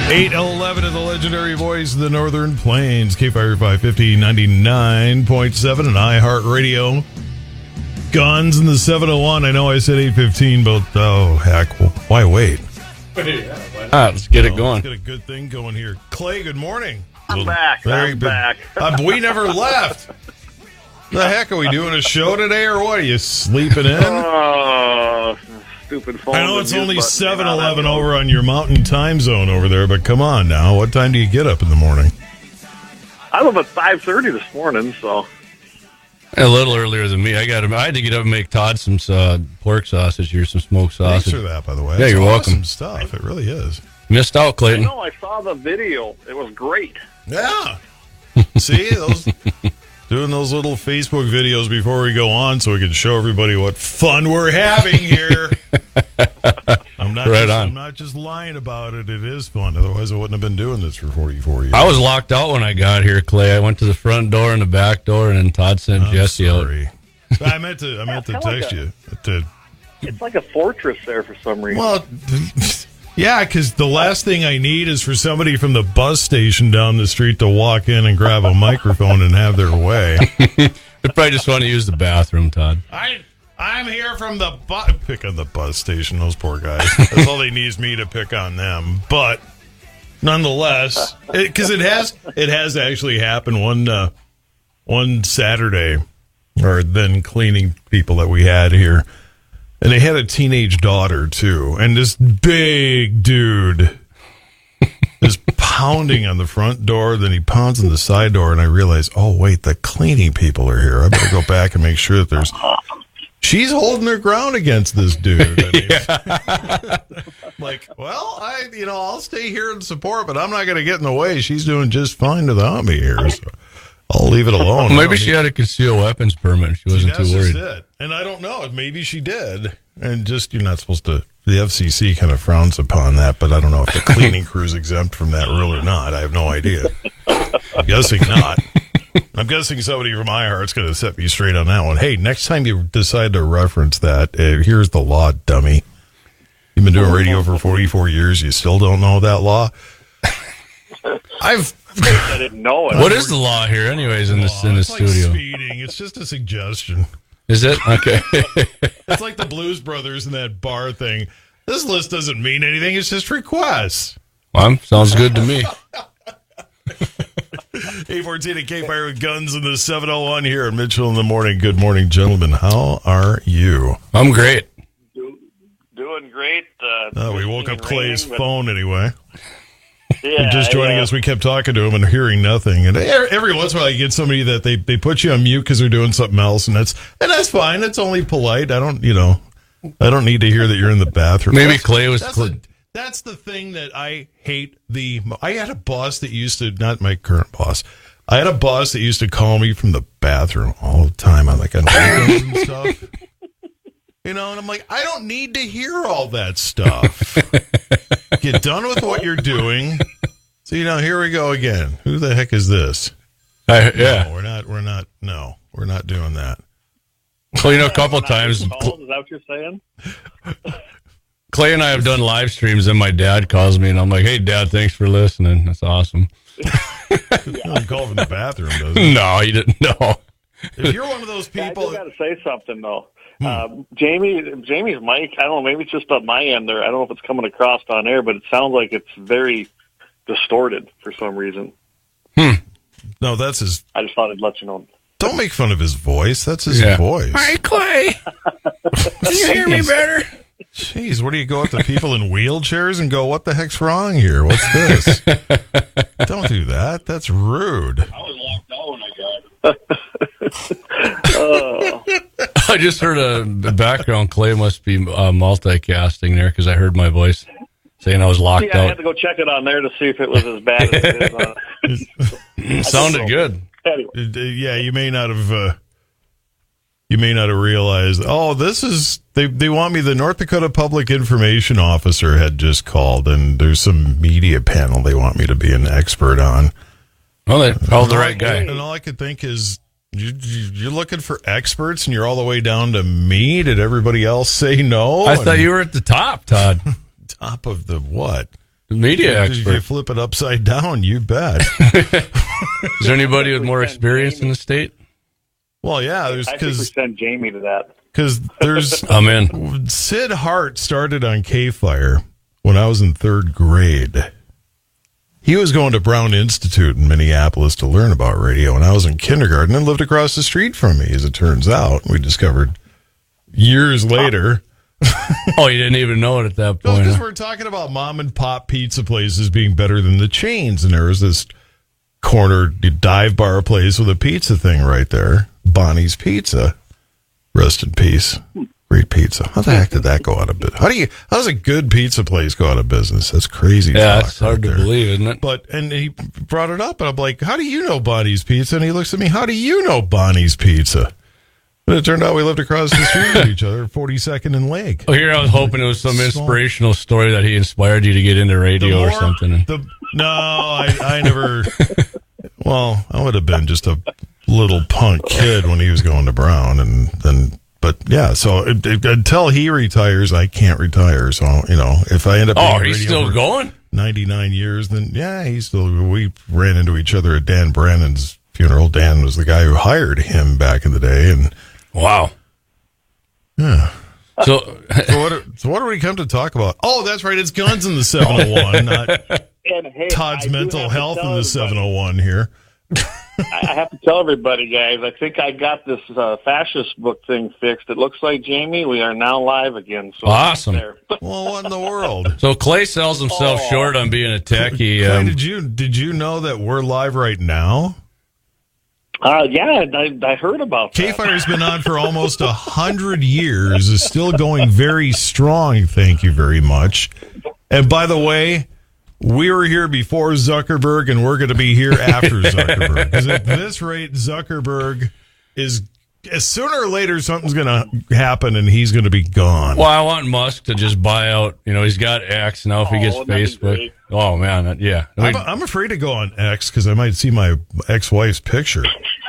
8:11 of the legendary voice of the Northern Plains, KFire 550, 99.7 and iHeartRadio. Guns in the 701. I know I said 8:15, but oh, heck. Well, why wait? Let's get it going. Let's get a good thing going here. Clay, good morning. I'm back. We never left. The heck, are we doing a show today or what? Are you sleeping in? Oh, stupid phone. I know it's only 7:11 over on your mountain time zone over there, but come on now. What time do you get up in the morning? I was up at 5:30 this morning, so. A little earlier than me. I had to get up and make Todd some pork sausage here, some smoked sausage. Thanks for that, by the way. Yeah, That's you're awesome welcome. Stuff. It really is. Missed out, Clayton. No, I saw the video. It was great. Yeah. See, doing those little Facebook videos before we go on so we can show everybody what fun we're having here. I'm not just lying about it. It is fun. Otherwise, I wouldn't have been doing this for 44 years. I was locked out when I got here, Clay. I went to the front door and the back door, and then Todd sent Jesse out. I meant to text you. It's like a fortress there for some reason. Well, yeah, because the last thing I need is for somebody from the bus station down the street to walk in and grab a microphone and have their way. They probably just want to use the bathroom, Todd. I'm here from the bus. Pick on the bus station, those poor guys. That's all they need is me to pick on them. But nonetheless, because it has actually happened one Saturday, or then cleaning people that we had here. And they had a teenage daughter, too. And this big dude is pounding on the front door. Then he pounds on the side door. And I realize, oh, wait, the cleaning people are here. I better go back and make sure that there's... She's holding her ground against this dude. I mean, like, well, I'll stay here and support, but I'm not going to get in the way. She's doing just fine without me here. So I'll leave it alone. Maybe she had a concealed weapons permit. She wasn't too worried. It. And I don't know. Maybe she did. And just, you're not supposed to, the FCC kind of frowns upon that, but I don't know if the cleaning crew's exempt from that rule or not. I have no idea. I'm guessing not. I'm guessing somebody from iHeart's going to set me straight on that one. Hey, next time you decide to reference that, here's the law, dummy. You've been doing radio for 44 years. You still don't know that law? I didn't know it. What is the law here, anyways, in the it's studio? Like speeding. It's just a suggestion. Is it? Okay. It's like the Blues Brothers and that bar thing. This list doesn't mean anything. It's just requests. Well, sounds good to me. 814 at KFire with Guns in the 701 here at Mitchell in the morning. Good morning, gentlemen. How are you? I'm great. Doing great. We woke up Clay's phone anyway. Yeah, just joining us, we kept talking to him and hearing nothing. And every once in a while, you get somebody that they put you on mute because they're doing something else, and that's fine. It's only polite. I don't need to hear that you're in the bathroom. Maybe Clay was. That's the thing that I hate. I had a boss that used to, not my current boss. I had a boss that used to call me from the bathroom all the time. I'm like, on weekends and stuff. And I'm like, I don't need to hear all that stuff. Get done with what you're doing. So, here we go again. Who the heck is this? Yeah. No, we're not doing that. Well, a couple times. Is that what you're saying? Clay and I have done live streams, and my dad calls me, and I'm like, hey, Dad, thanks for listening. That's awesome. He doesn't call from the bathroom, does he? No, he didn't know. If you're one of those people... I got to say something, though. Jamie's mic, I don't know, maybe it's just on my end there. I don't know if it's coming across on air, but it sounds like it's very distorted for some reason. No, that's his... I just thought I'd let you know. Don't make fun of his voice. That's his voice. Hi, Clay. Can you hear me better? Jeez, what do you go up to people in wheelchairs and go, what the heck's wrong here? What's this? Don't do that. That's rude. I was locked out when I got it. I just heard a background. Clay must be multicasting there because I heard my voice saying I was locked out. I had to go check it on there to see if it was as bad as it is. Sounded good. Anyway. Yeah, you may not have realized. Oh, this is they want me. The North Dakota Public Information Officer had just called, and there's some media panel they want me to be an expert on. Well, they called the right guy. And all I could think is, you're looking for experts, and you're all the way down to me. Did everybody else say no? I thought you were at the top, Todd. Top of the what? The media If you expert. flip it upside down, you bet. Is there anybody with more experience in the state? Well, yeah, there's I think we send Jamie to that. because there's I'm in. Sid Hart started on K-Fire when I was in third grade. He was going to Brown Institute in Minneapolis to learn about radio, and I was in kindergarten and lived across the street from me, as it turns out. We discovered years later. Oh, you didn't even know it at that point. Because Huh? we're talking about mom and pop pizza places being better than the chains, and there was this corner dive bar place with a pizza thing right there, Bonnie's Pizza. Rest in peace. Great pizza. How the heck did that go out of business? How does a good pizza place go out of business? That's crazy. Yeah, talk it's hard right to there. believe, isn't it? But and he brought it up, and I'm like, "How do you know Bonnie's Pizza?" And he looks at me, "How do you know Bonnie's Pizza?" And it turned out we lived across the street from each other, 42nd and Lake. Oh, here I was hoping it was some inspirational story that he inspired you to get into radio or something. No, I never. Well, I would have been just a little punk kid when he was going to Brown, and then. But yeah, so until he retires, I can't retire. So if I end up, Oh, being he's radio still for going? 99 years, then yeah, he's still. We ran into each other at Dan Brannan's funeral. Dan was the guy who hired him back in the day, and Wow. yeah. So, So what do we come to talk about? Oh, that's right, it's guns in the 701, not And hey, Todd's I do mental have to health in tell the everybody- 701 here. I have to tell everybody, guys, I think I got this fascist book thing fixed. It looks like, Jamie, we are now live again. So Awesome. there. Well, what in the world? so Clay sells himself short on being a techie. Clay, did you know that we're live right now? Yeah, I heard about that. K-Fire's been on for almost 100 years, is still going very strong, thank you very much. And by the way, we were here before Zuckerberg, and we're going to be here after Zuckerberg. Because at this rate, Zuckerberg is, sooner or later, something's going to happen, and he's going to be gone. Well, I want Musk to just buy out. He's got X now. If he gets wouldn't that be Facebook, great? oh man, yeah. I'm afraid to go on X because I might see my ex-wife's picture.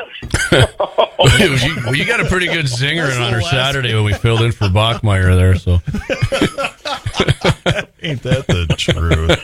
Well, you got a pretty good zinger on her Saturday when we filled in for Bachmeyer there. So Ain't that the truth?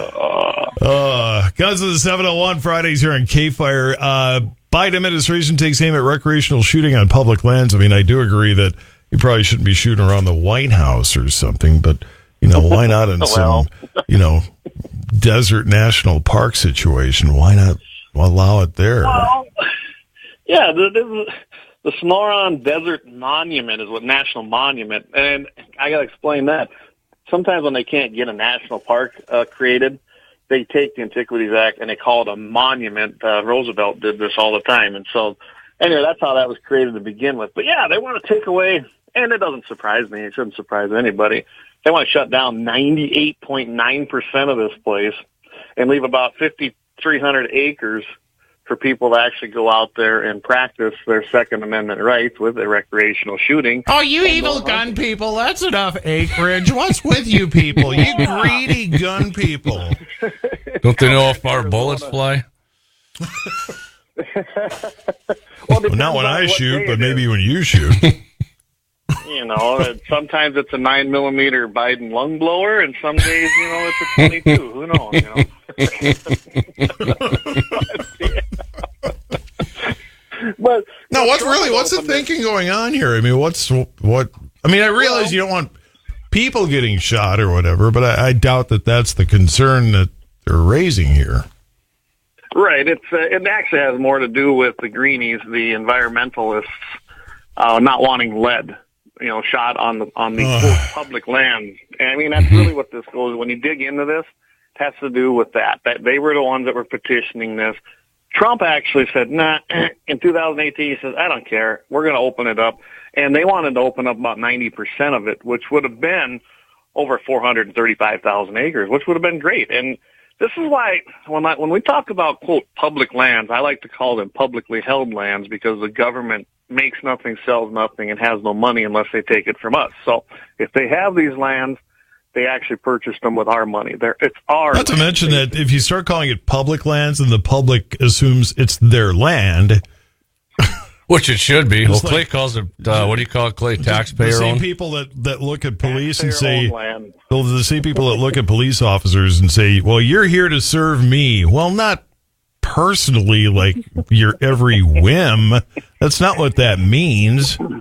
Guns of the 701 Fridays here on K-Fire. Biden administration takes aim at recreational shooting on public lands. I mean, I do agree that you probably shouldn't be shooting around the White House or something, but, why not in some, desert national park situation? Why not allow it there? Yeah, the Sonoran Desert Monument is what national monument, and I got to explain that. Sometimes when they can't get a national park created, they take the Antiquities Act and they call it a monument. Roosevelt did this all the time, and so anyway, that's how that was created to begin with. But yeah, they want to take away, and it doesn't surprise me. It shouldn't surprise anybody. They want to shut down 98.9% of this place and leave about 5,300 acres for people to actually go out there and practice their Second Amendment rights with their recreational shooting. Oh, you evil gun people. That's enough acreage. What's with you people? You greedy gun people. don't they know how far bullets fly? Well, Not when I shoot, but maybe you. when you shoot. Sometimes it's a 9mm Biden lung blower, and some days, it's a 22. Who knows? But No, what's the thinking going on here? I mean, I realize you don't want people getting shot or whatever, but I doubt that that's the concern that they're raising here. Right. It actually has more to do with the greenies, the environmentalists, not wanting lead, shot on the quote, public land. And I mean, that's really what this goes. When you dig into this, it has to do with that they were the ones that were petitioning this. Trump actually said, nah, in 2018, he says, I don't care. We're going to open it up. And they wanted to open up about 90% of it, which would have been over 435,000 acres, which would have been great. And this is why when we talk about, quote, public lands, I like to call them publicly held lands because the government makes nothing, sells nothing, and has no money unless they take it from us. So if they have these lands, they actually purchased them with our money. It's ours. Not to mention that if you start calling it public lands and the public assumes it's their land, Which it should be. Well, like- Clay calls it, what do you call it, Clay? Taxpayer The same owned? people that look at police and say, Taxpayer-owned land. well, the same people that look at police officers and say, well, you're here to serve me. Well, not personally, like your every whim. That's not what that means. Well,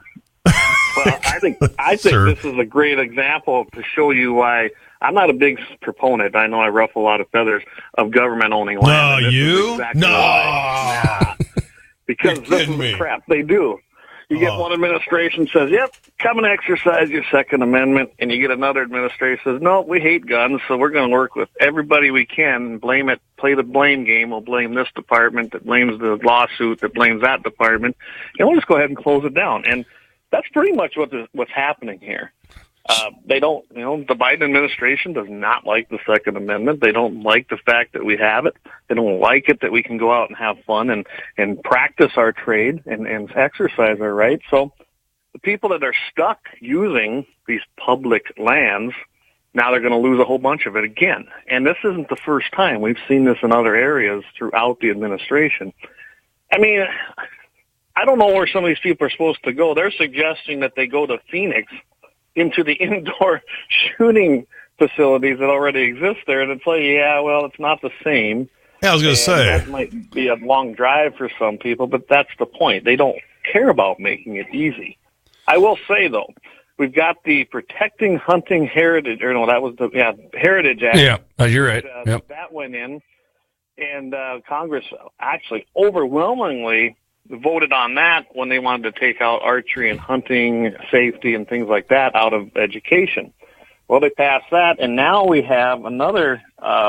I think Sir. this is a great example to show you why I'm not a big proponent. I know I ruffle a lot of feathers of government owning land. No, and this is you? exactly No. why. Because You're this kidding is me. the crap they do. You get one administration says, "Yep, come and exercise your Second Amendment," and you get another administration says, "No, we hate guns, so we're going to work with everybody we can and blame it. Play the blame game. We'll blame this department that blames the lawsuit that blames that department, and we'll just go ahead and close it down." And that's pretty much what's happening here. They don't, the Biden administration does not like the Second Amendment. They don't like the fact that we have it. They don't like it that we can go out and have fun and practice our trade and exercise our rights. So the people that are stuck using these public lands, now they're going to lose a whole bunch of it again. And this isn't the first time. We've seen this in other areas throughout the administration. I mean, I don't know where some of these people are supposed to go. They're suggesting that they go to Phoenix into the indoor shooting facilities that already exist there. And it's like, yeah, well, it's not the same. Yeah, I was going to say. That might be a long drive for some people, but that's the point. They don't care about making it easy. I will say, though, we've got the Protecting Hunting Heritage, or no, that was the Heritage Act. Yeah, you're right. Yep. That went in, and Congress actually overwhelmingly voted on that when they wanted to take out archery and hunting, safety, and things like that out of education. Well, they passed that, and now we have another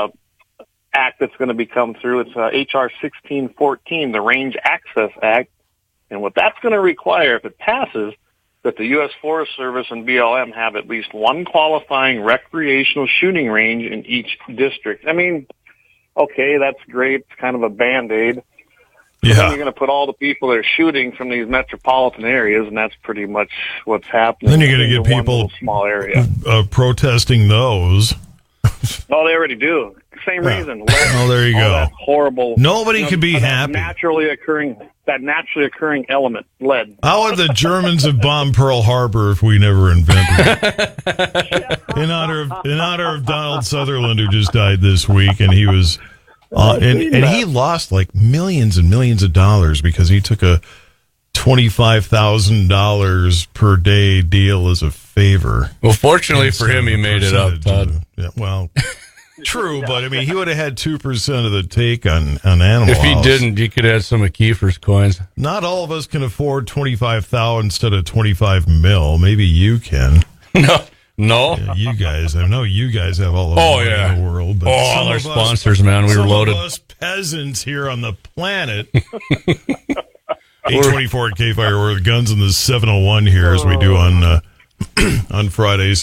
act that's going to be come through. It's H.R. 1614, the Range Access Act, and what that's going to require, if it passes, that the U.S. Forest Service and BLM have at least one qualifying recreational shooting range in each district. I mean, okay, that's great. It's kind of a Band-Aid. Then Yeah. you're going to put all the people that are shooting from these metropolitan areas, and that's pretty much what's happening. Then you're going to in get one people little small area. Protesting those. Oh, they already do. Same Yeah. reason. Oh, there you All go. that horrible. Nobody could be that happy. Naturally occurring element, lead. How would the Germans have bombed Pearl Harbor if we never invented it? In honor of Donald Sutherland, who just died this week, and he was, and he lost like millions and millions of dollars because he took a $25,000 per day deal as a favor. Well, fortunately for him, he made it up, Todd. Yeah, well, true, but I mean, he would have had 2% of the take on Animal If he House. didn't, you could add some of Kiefer's coins. Not all of us can afford 25,000 instead of 25 mil. Maybe you can. No. Yeah, you guys, I know you guys have all the Oh, money yeah. in the world. But Oh, some all our of us- sponsors, man. We were some loaded. of us peasants here on the planet. 824 at K-Fire, we're the guns in the 701 here, as we do on on Fridays.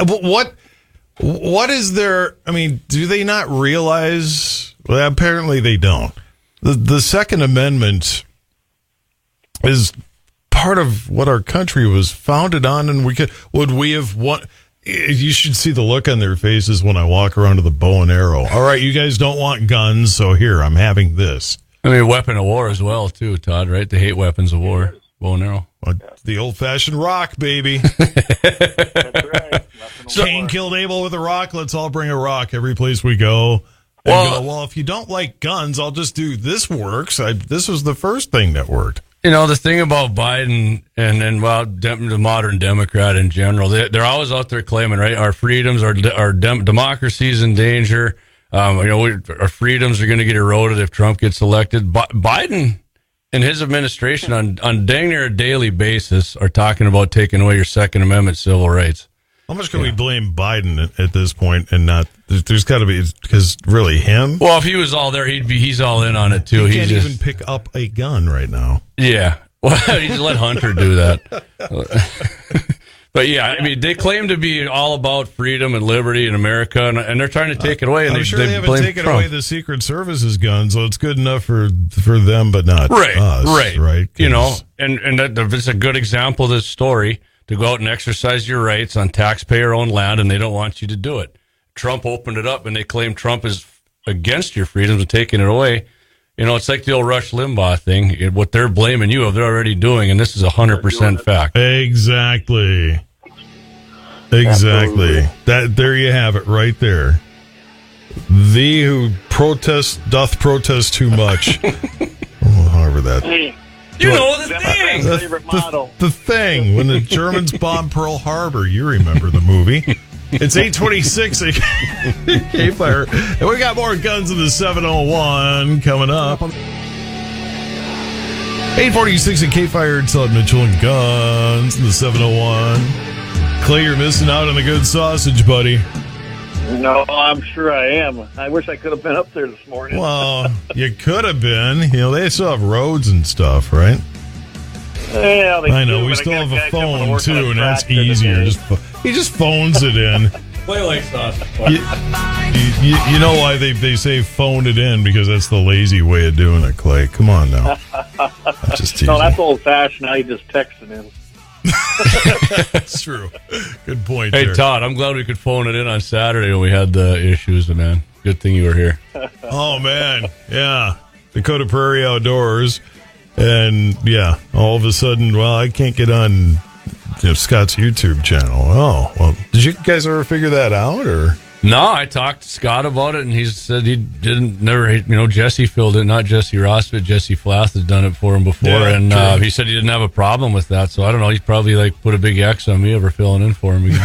What is there? I mean, do they not realize? Well, apparently they don't. The Second Amendment is part of what our country was founded on, and would we have won? You should see the look on their faces when I walk around with a bow and arrow. All right, you guys don't want guns, so here, I'm having this. I mean, weapon of war as well, too, Todd, right? They hate weapons of war. Bow and arrow. The old-fashioned rock, baby. That's right. Cain killed Abel with a rock. Let's all bring a rock every place we go. And well, if you don't like guns, I'll just do this works. This was the first thing that worked. You know, the thing about Biden and the modern Democrat in general, they're always out there claiming, right, our freedoms, our democracy is in danger. Our freedoms are going to get eroded if Trump gets elected. Biden and his administration on dang near a daily basis are talking about taking away your Second Amendment civil rights. How much can we blame Biden at this point and not? There's got to be, because really him. Well, if he was all there, he's all in on it too. He can't even pick up a gun right now. Yeah, well, he's let Hunter do that. But yeah, I mean, they claim to be all about freedom and liberty in America, and they're trying to take it away. And I'm sure they haven't blame taken Trump. away the Secret Service's guns, so it's good enough for them, but not us. Right. You know, and it's a good example of this story, to go out and exercise your rights on taxpayer-owned land, and they don't want you to do it. Trump opened it up, and they claim Trump is against your freedoms and taking it away. it's like the old Rush Limbaugh thing. What they're blaming you of, they're already doing, and this is 100% fact. Exactly. Absolutely. That there you have it right there. Thee who doth protest too much. However that. Hey, You know the that's my thing. favorite model. The thing when the Germans bombed Pearl Harbor. You remember the movie? It's 8:26 at K-Fire, and we got more Guns in the 701 coming up. 8:46 at K-Fire. Todd Mitchell and Guns in the 701. Clay, you're missing out on the good sausage, buddy. No, I'm sure I am. I wish I could have been up there this morning. Well, you could have been. They still have roads and stuff, right? Yeah, they I know. do, We but still got have a guys having to phone work on a too, and that's tractor easier. today. He just phones it in. Play like sausage. You know why they say phone it in? Because that's the lazy way of doing it, Clay. Come on now. That's just teasing. No, that's old fashioned. Now you just text it in. That's true. Good point. Hey, there. Todd, I'm glad we could phone it in on Saturday when we had the issues, man. Good thing you were here. Oh man, yeah. Dakota Prairie Outdoors, and yeah, all of a sudden, well, I can't get on Scott's YouTube channel. Oh, well, did you guys ever figure that out, or? No, I talked to Scott about it, and he said he never, Jesse filled it, not Jesse Ross, but Jesse Flath has done it for him before, Yeah, and true. he said he didn't have a problem with that, so I don't know, he's probably put a big X on me ever filling in for him again.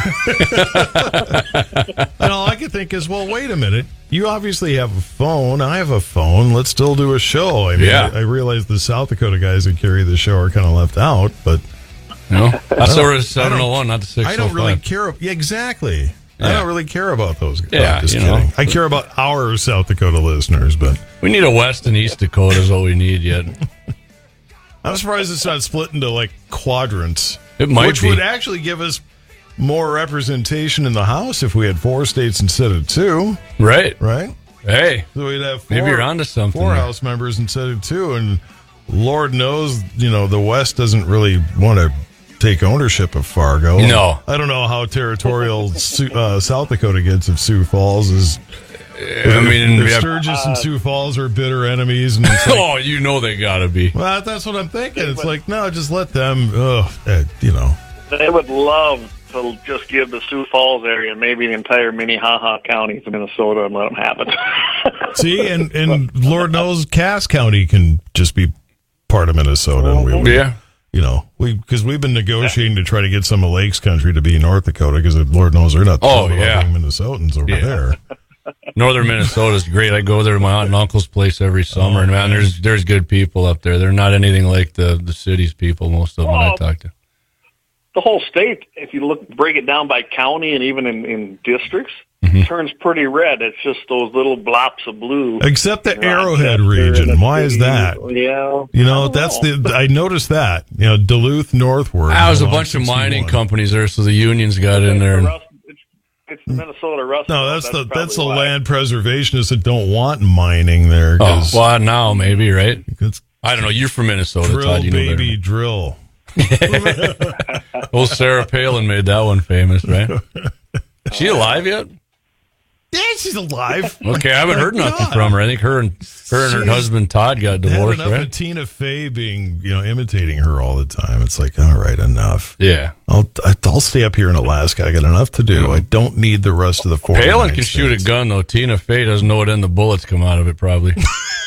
And all I could think is, well, wait a minute. You obviously have a phone. I have a phone. Let's still do a show. I mean, Yeah. I realize the South Dakota guys that carry the show are kind of left out, but That's over 701, not the 605. I don't really care. Yeah, exactly. I Yeah. don't really care about those guys. Yeah, Just you kidding. know. I care about our South Dakota listeners, but We need a West and East Dakota is all we need yet. I'm surprised it's not split into quadrants. It might which be. would actually give us more representation in the House if we had 4 states instead of 2, Right. right? Hey, So we'd have 4, maybe you're onto something 4 there. House members instead of 2, and Lord knows, the West doesn't really want to take ownership of Fargo. No. I don't know how territorial South Dakota gets if Sioux Falls is. I mean, if yeah. Sturgis and Sioux Falls are bitter enemies, and it's Oh, they gotta be. well, that's what I'm thinking. It's no, just let them. They would love to just give the Sioux Falls area and maybe the entire Minnehaha counties of Minnesota and let them happen. See, and Lord knows Cass County can just be part of Minnesota, and we would. Yeah. Because we've been negotiating to try to get some of Lakes Country to be North Dakota, because Lord knows they're not Oh, thrilled yeah. about being Minnesotans over Yeah. there. Northern Minnesota's great. I go there to my aunt and uncle's place every summer, and man, there's good people up there. They're not anything like the city's people. Most of them I talk to. The whole state, if you break it down by county and even in districts, turns pretty red. It's just those little blops of blue. Except the in Arrowhead Rochester region. and the Why is city. that? Yeah. That's I noticed that. Duluth northward. Ah, there's a along bunch of mining 61. companies there, so the unions got in there. And, It's the Minnesota Rust. No, that's the probably why. land preservationists that don't want mining there. oh, 'Cause well, now maybe, right? it's I don't know. You're from Minnesota, drill, Todd. You know better. baby, drill. Old Sarah Palin made that one famous, right? Is she alive yet? Yeah, she's alive. Okay, I haven't heard nothing God. from her. I think her and her She's husband Todd got Had divorced, enough right? of Tina Fey being, imitating her all the time. It's like, all right, enough. Yeah. I'll stay up here in Alaska. I got enough to do. I don't need the rest of the 49 Palin can shoot a states. gun, though. Tina Fey doesn't know what end the bullets come out of it, probably.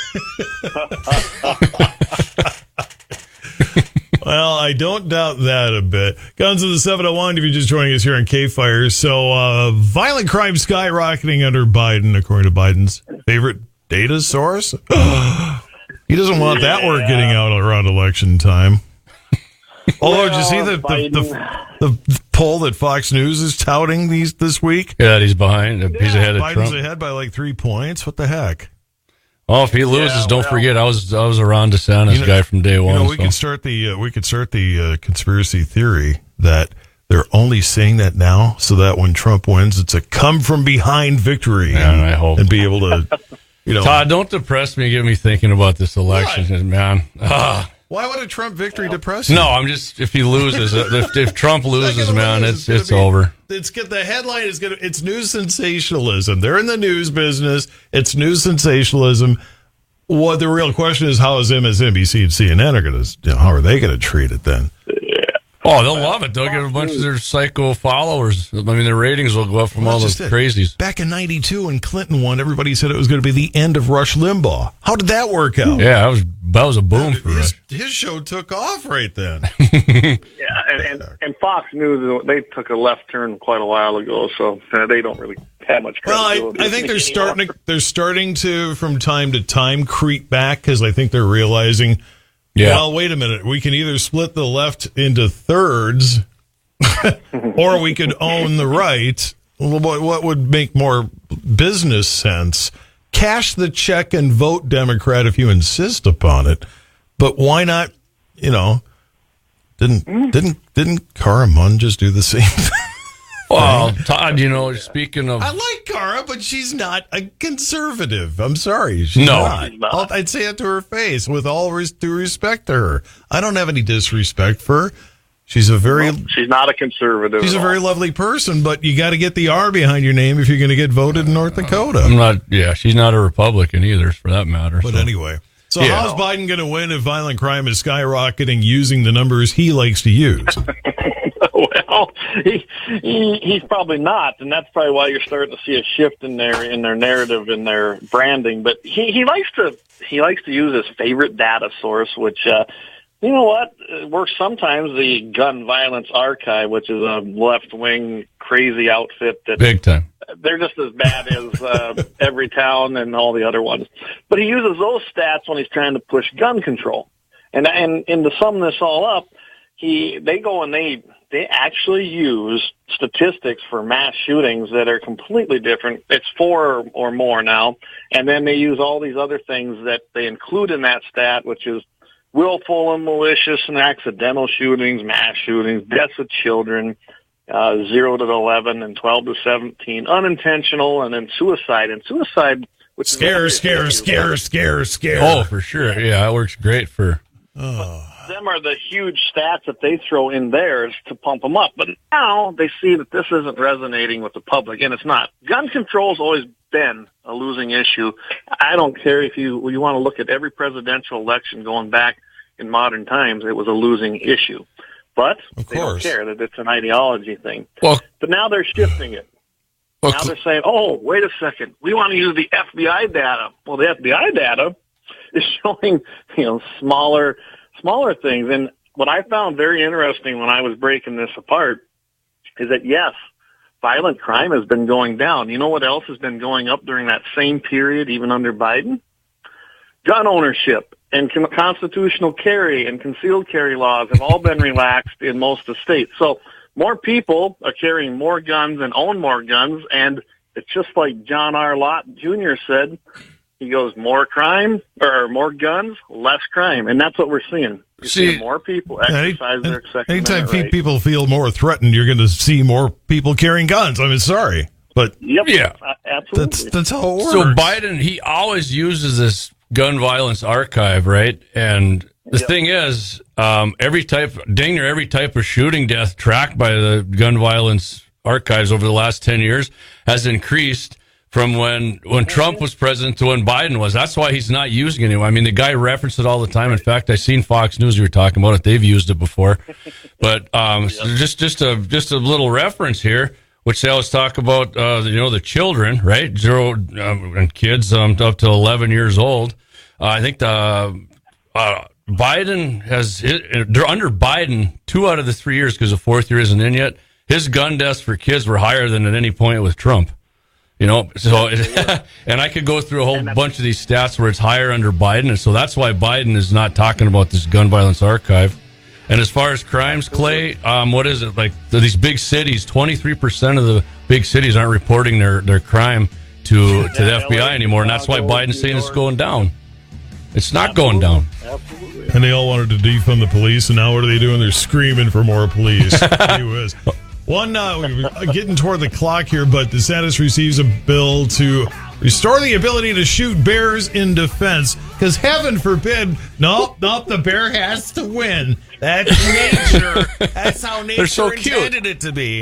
Well, I don't doubt that a bit. Guns of the 701, if you're just joining us here on K-Fire. So, violent crime skyrocketing under Biden, according to Biden's favorite data source. He doesn't want that word getting out around election time. Although, did you see the poll that Fox News is touting this week? Yeah, he's behind. He's ahead of Biden's Trump. ahead by like 3 points. What the heck? Oh, if he loses, don't forget, I was a Ron DeSantis guy from day one. We could start the conspiracy theory that they're only saying that now so that when Trump wins, it's a come from behind victory. Yeah, I hope. and be able to, Todd, don't depress me and get me thinking about this election, man. Why would a Trump victory depress you? No, I'm just, if he loses, if Trump loses, man, it's gonna over. The headline is it's news sensationalism. They're in the news business. It's news sensationalism. what the real question is, how is MSNBC and CNN are going to, how are they going to treat it then? Oh, they'll love it. They'll get a bunch of their psycho followers. I mean, their ratings will go up from all those crazies. Back in '92 when Clinton won, everybody said it was going to be the end of Rush Limbaugh. How did that work out? Yeah, that was a boom for Rush. His show took off right then. Yeah, and Fox News, they took a left turn quite a while ago, so they don't really have much credibility. Well, I think they're starting to, from time to time, creep back because I think they're realizing, well, wait a minute, we can either split the left into thirds or we could own the right. What would make more business sense? Cash the check and vote Democrat if you insist upon it. But why not, didn't Cara Munn just do the same thing? Well, Todd, speaking of... I like Cara, but she's not a conservative. I'm sorry. She's not. I'd say it to her face with all due respect to her. I don't have any disrespect for her. She's not a conservative. She's a very lovely person, but you got to get the R behind your name if you're going to get voted in North Dakota. She's not a Republican either, for that matter. But anyway. So how's Biden going to win if violent crime is skyrocketing using the numbers he likes to use? Well, he's probably not, and that's probably why you're starting to see a shift in their narrative, in their branding. But he likes to use his favorite data source, which you know what, works sometimes. The Gun Violence Archive, which is a left wing crazy outfit that big time. They're just as bad as Everytown and all the other ones. But he uses those stats when he's trying to push gun control. And to sum this all up, they go and they actually use statistics for mass shootings that are completely different. It's 4 or more now. And then they use all these other things that they include in that stat, which is willful and malicious and accidental shootings, mass shootings, deaths of children, 0 to 11 and 12 to 17, unintentional, and then suicide. And suicide, which scare. Oh, for sure. Yeah, it works great for. Them are the huge stats that they throw in theirs to pump them up. But now they see that this isn't resonating with the public, and it's not. Gun control's always been a losing issue. I don't care if you want to look at every presidential election going back in modern times, it was a losing issue. But they don't care that it's an ideology thing. Well, but now they're shifting it. Now they're saying, oh, wait a second, we want to use the FBI data. Well, the FBI data is showing, smaller things. And what I found very interesting when I was breaking this apart is that, yes, violent crime has been going down. You know what else has been going up during that same period, even under Biden? Gun ownership and constitutional carry and concealed carry laws have all been relaxed in most of the states. So more people are carrying more guns and own more guns, and it's just like John R. Lott Jr. said. He goes, more crime, or more guns, less crime. And that's what we're seeing. You're seeing more people exercise their Second Amendment right. People feel more threatened, you're going to see more people carrying guns. I mean, sorry. But absolutely. That's how it works. So Biden, he always uses this gun violence archive, right? And the thing is, every type of shooting death tracked by the gun violence archives over the last 10 years has increased from when Trump was president to when Biden was. That's why he's not using it anymore. I mean, the guy referenced it all the time. In fact, I seen Fox News, you were talking about it. They've used it before. But so just a little reference here, which they always talk about, the children, right? 0 and kids up to 11 years old. I think Biden has, under Biden, 2 out of the 3 years, because the 4th year isn't in yet, his gun deaths for kids were higher than at any point with Trump. And I could go through a whole bunch of these stats where it's higher under Biden, and so that's why Biden is not talking about this gun violence archive. And as far as crimes, Clay, what is it, like these big cities, 23% of the big cities aren't reporting their crime to the FBI anymore, and that's why Biden's saying it's going down. It's not going down. Absolutely. And they all wanted to defund the police, and now what are they doing? They're screaming for more police. We're getting toward the clock here, but DeSantis receives a bill to restore the ability to shoot bears in defense, because heaven forbid, the bear has to win. That's nature. That's how nature intended it to be.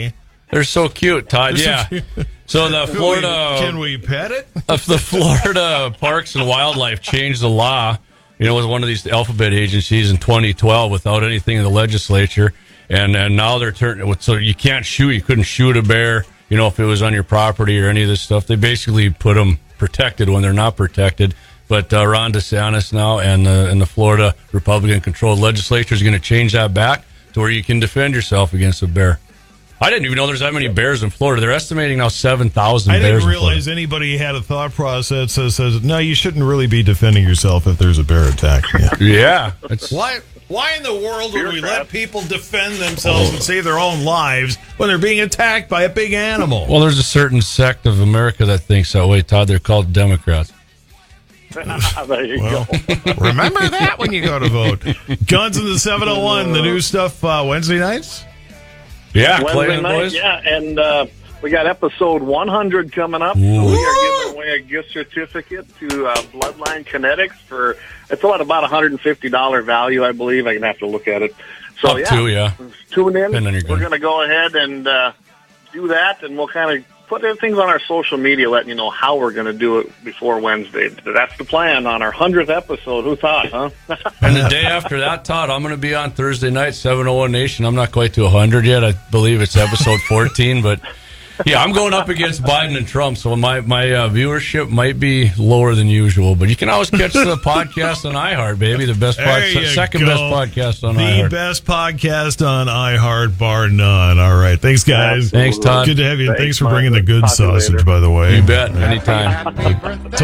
They're so cute, Todd. Yeah. So the Florida... Can we pet it? The Florida Parks and Wildlife changed the law. It was one of these alphabet agencies in 2012 without anything in the legislature. And now they're turning... So you can't shoot. You couldn't shoot a bear, if it was on your property or any of this stuff. They basically put them protected when they're not protected. But Ron DeSantis now and the Florida Republican-controlled legislature is going to change that back to where you can defend yourself against a bear. I didn't even know there's that many bears in Florida. They're estimating now 7,000 bears. I didn't realize anybody had a thought process that says, no, you shouldn't really be defending yourself if there's a bear attack. Yeah. Why in the world would we let people defend themselves and save their own lives when they're being attacked by a big animal? Well, there's a certain sect of America that thinks that way, Todd. They're called Democrats. There you go. Remember that when you go to vote. Guns in the 701, the new stuff Wednesday nights? Yeah, Wednesday night, boys. yeah, and we got episode 100 coming up. So we are giving away a gift certificate to Bloodline Kinetics for it's about $150 value, I believe. I'm gonna have to look at it. So tune in. We're gonna go ahead and do that, and we'll kind of put things on our social media, letting you know how we're going to do it before Wednesday. That's the plan on our 100th episode. Who thought, huh? And the day after that, Todd, I'm going to be on Thursday night, 701 Nation. I'm not quite to 100 yet. I believe it's episode 14, but yeah, I'm going up against Biden and Trump, so my viewership might be lower than usual. But you can always catch the podcast on iHeart, baby. The best second best podcast on iHeart. The best podcast on iHeart, bar none. All right. Thanks, guys. Thanks, Todd. Good to have you. Thanks for bringing the good sausage, by the way. You bet. Anytime.